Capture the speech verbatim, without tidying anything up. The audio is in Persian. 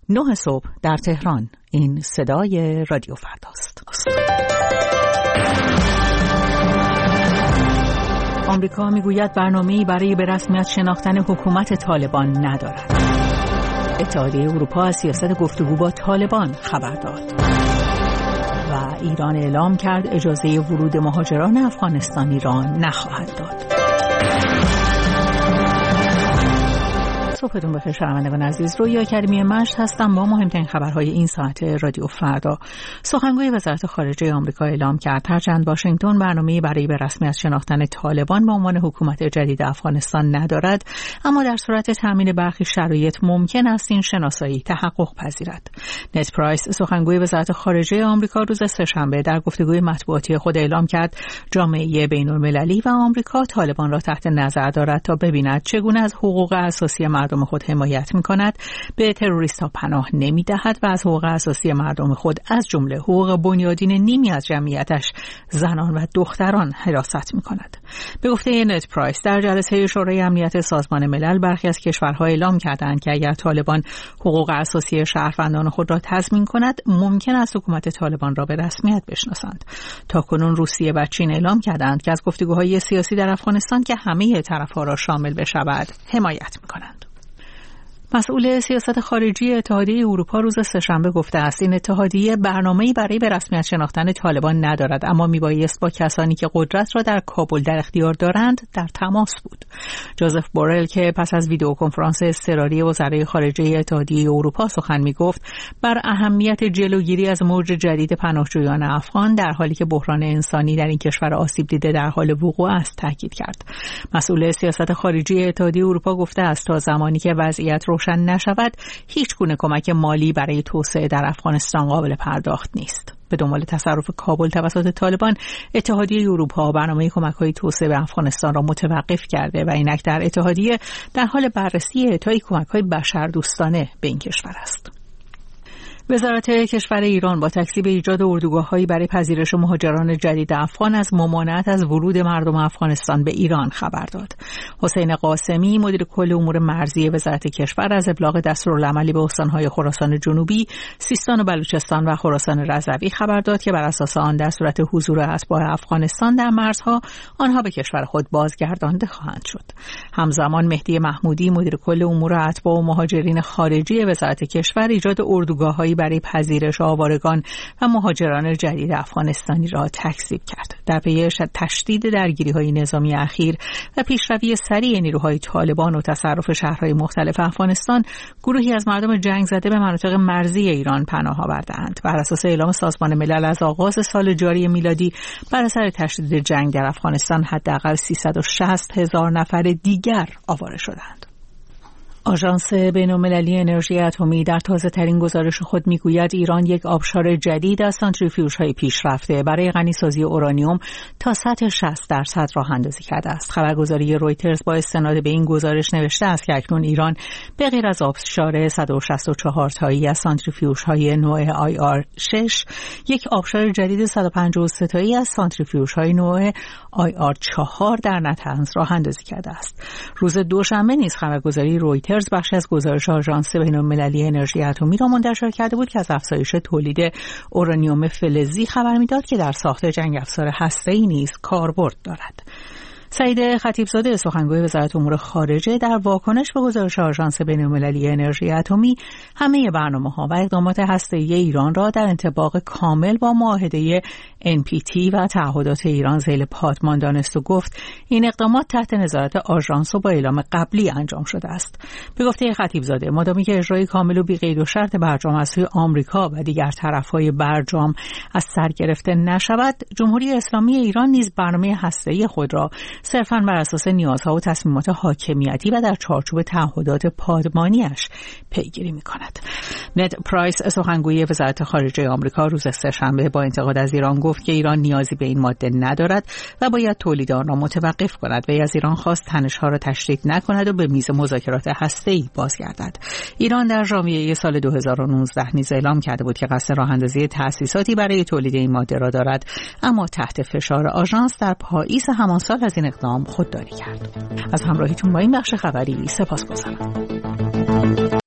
نه صبح در تهران. این صدای رادیو فرداست. آمریکا میگوید برنامه‌ای برای به رسمیت شناختن حکومت طالبان ندارد. اتحادیه اروپا از سیاست گفتگو با طالبان خبر داد. و ایران اعلام کرد اجازه ورود مهاجران افغانستانی را نخواهد داد. صبحتون بخیر شنوندگان عزیز. رویا کریمی مشت هستم با مهمترین خبرهای این ساعت رادیو فردا. سخنگوی وزارت خارجه آمریکا اعلام کرد هرچند واشنگتن برنامه‌ای برای به رسمیت شناختن طالبان به عنوان حکومت جدید افغانستان ندارد، اما در صورت تامین برخی شرایط ممکن است این شناسایی تحقق پذیرد. نت پرایس سخنگوی وزارت خارجه آمریکا روز سه‌شنبه در گفتگوی مطبوعاتی خود اعلام کرد جامعه بین‌المللی و آمریکا طالبان را تحت نظر دارد تا ببیند چگونه از حقوق اساسی مردم خود حمایت می‌کند، به تروریست‌ها پناه نمی‌دهد و از حقوق اساسی مردم خود از جمله حقوق بنیادین نیمی از جمعیتش زنان و دختران حراست می‌کند. به گفته نت پرایس در جلسه شورای امنیت سازمان ملل برخی از کشورها اعلام کردند که اگر طالبان حقوق اساسی شهروندان خود را تضمین کند ممکن است حکومت طالبان را به رسمیت بشناسند. تاکنون روسیه و چین اعلام کردند که از گفتگوهای سیاسی در افغانستان که همه طرف‌ها را شامل بشود حمایت می‌کنند. مسئول سیاست خارجی اتحادیه اروپا روز سه‌شنبه گفته است این اتحادیه برنامه‌ای برای به رسمیت شناختن طالبان ندارد، اما میبایست با کسانی که قدرت را در کابل در اختیار دارند در تماس بود. جوزف بورل که پس از ویدیو کنفرانس اضطراری وزرای خارجه اتحادیه اروپا سخن میگفت بر اهمیت جلوگیری از موج جدید پناهجویان افغان در حالی که بحران انسانی در این کشور آسیب دیده در حال وقوع است تاکید کرد. مسئول سیاست خارجی اتحادیه اروپا گفته است تا زمانی که وضعیت روشن نشود هیچ گونه کمک مالی برای توسعه در افغانستان قابل پرداخت نیست. به دنبال تصرف کابل توسط طالبان، اتحادیه اروپا برنامه کمک‌های توسعه به افغانستان را متوقف کرده و اینک در اتحادیه در حال بررسی اعطای کمک‌های بشردوستانه به این کشور است. وزارت کشور ایران با تکذیب ایجاد اردوگاه‌هایی برای پذیرش مهاجران جدید افغان از ممانعت از ورود مردم افغانستان به ایران خبر داد. حسین قاسمی مدیر کل امور مرزی وزارت کشور از ابلاغ دستورالعملی به استان‌های خراسان جنوبی، سیستان و بلوچستان و خراسان رضوی خبر داد که بر اساس آن در صورت حضور اتباع افغانستان در مرزها آنها به کشور خود بازگردانده خواهند شد. همزمان مهدی محمودی مدیر کل امور اتباع و مهاجرین خارجی وزارت کشور ایجاد اردوگاه‌هایی برای پذیرش آوارگان و مهاجران جدید افغانستانی را تکذیب کرد. در پی تشدید درگیری‌های نظامی اخیر و پیشروی سریع نیروهای طالبان و تصرف شهرهای مختلف افغانستان، گروهی از مردم جنگ زده به مناطق مرزی ایران پناه آورده‌اند. بر اساس اعلام سازمان ملل از آغاز سال جاری میلادی بر اثر تشدید جنگ در افغانستان حداقل سیصد و شصت هزار نفر دیگر آواره شدند. آژانس بین‌المللی انرژی اتمی در تازه‌ترین گزارش خود می‌گوید ایران یک آبشار جدید از سانتریفیوژهای پیشرفته برای غنیسازی اورانیوم تا سطح شصت درصد راه اندازی کرده است. خبرگزاری رویترز با استناد به این گزارش نوشته است که اکنون ایران به غیر از آبشار صد و شصت و چهار تایی از سانتریفیوژهای نوع آی آر شش، یک آبشار جدید صد و پنجاه و سه تایی از سانتریفیوژهای نوع آی آر چهار در نتنز راه اندازی کرده است. روز دوشنبه نیز خبرگزاری رویترز بخشی از گزارش آژانس بین‌المللی انرژی اتمی را منتشر کرده بود که از افزایش تولید اورانیوم فلزی خبر می‌داد که در ساخت جنگ افزار هسته‌ای نیز کاربرد دارد. سعید خطیبزاده سخنگوی وزارت امور خارجه در واکنش به گزارش آژانس بین‌المللی انرژی اتمی همه برنامه‌ها و اقدامات هسته‌ای ایران را در انطباق کامل با معاهده ان پی تی و تعهدات ایران ذیل پادمان دانست و گفت این اقدامات تحت نظارت آژانس و با اعلام قبلی انجام شده است. به گفته خطیبزاده مادامی که اجرای کامل و بی‌قید و شرط برجام از سوی آمریکا و دیگر طرف‌های برجام از سر گرفته نشود، جمهوری اسلامی ایران نیز برنامه هسته‌ای خود را صرفاً بر اساس نیازها و تصمیمات حاکمیتی و در چارچوب تعهدات پادمانیش پیگیری می‌کند. نت پرایس سخنگوی وزارت خارجه آمریکا روز سه‌شنبه با انتقاد از ایران گفت که ایران نیازی به این ماده ندارد و باید تولید آن را متوقف کند و از ایران خواست تنش‌ها را تشدید نکند و به میز مذاکرات هسته‌ای بازگردد. ایران در ژانویه سال دو هزار و نوزده نیز اعلام کرده بود که قصد راه‌اندازی تأسیساتی برای تولید این ماده را دارد، اما تحت فشار آژانس در پاییز همان سال از این اقدام خودداری کرد. از همراهیتون با این بخش خبری سپاسگزارم.